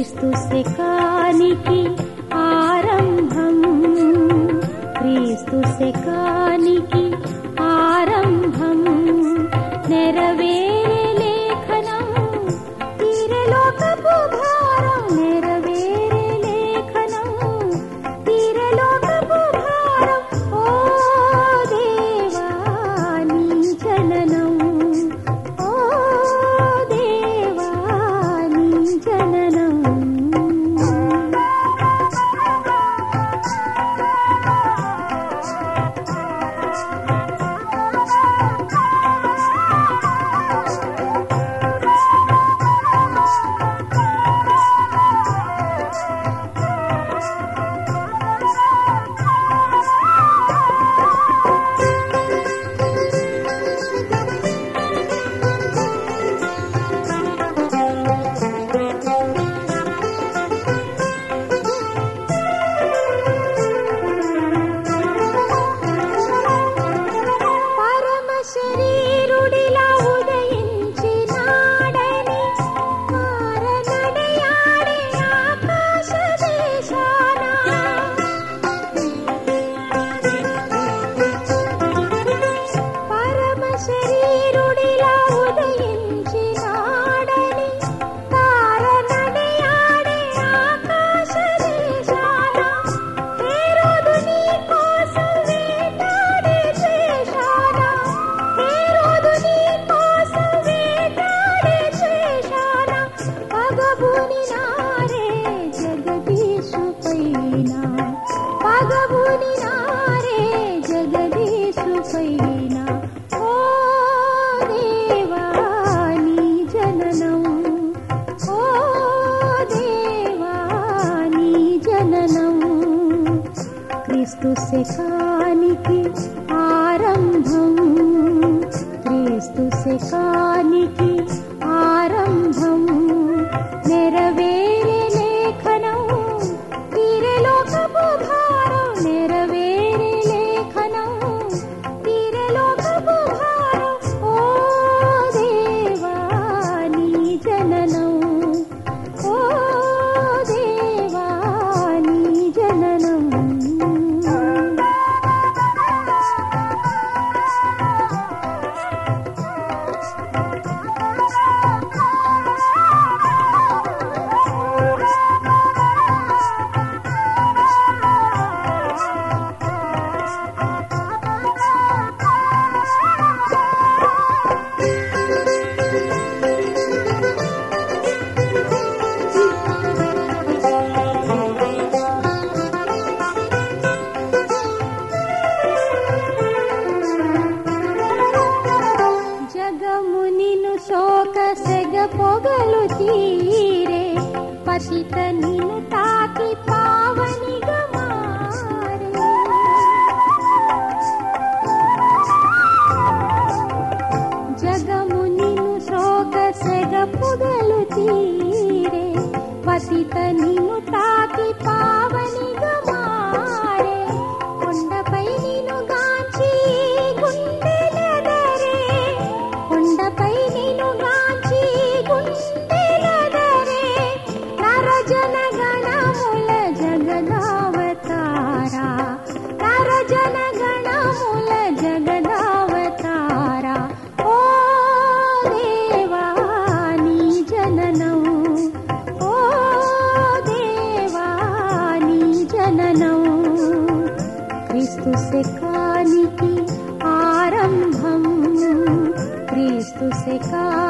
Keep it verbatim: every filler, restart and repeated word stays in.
క్రీస్తు శకానికి ఆరంభం, క్రీస్తు శకానికి ఆరంభం. నెరవేరే లేఖనం తీరలోకపు భారం, నెరవేరే లేఖనం తీరలోకపు భారం. ఓ దేవా నీ జననం, ఓ దేవా నీ జననం. క్రీస్తు శకానికి ఆరంభం, క్రీస్తు శకానికి ఆరంభం. నెరవేరే లేఖనం తీరలోకపు భారం, నెరవేరే లేఖనం తీరలోకపు భారం. ఓ దేవా నీ జననం, ఓ దేవా నీ జననం. శోక సెగ పొగలు తీరే పతిత నిన్ను తాకి పావనిగా మారే. జగము నిన్ను శోక సెగ పొగలు తీరే పతిత నిన్ను తాకి పావనిగా మారే. కొండపై నిన్ను గాంచి గుండెలెదరే, కొండపై నిన్ను గాంచి గుండెలెదరే. నరజన గణముల జగదావతారా, నరజన గణముల జగదావతారా. ఓ దేవా నీ జననం, ఓ దేవా నీ జననం. క్రీస్తు శకానికి ఆరంభం, క్రీస్తు శకా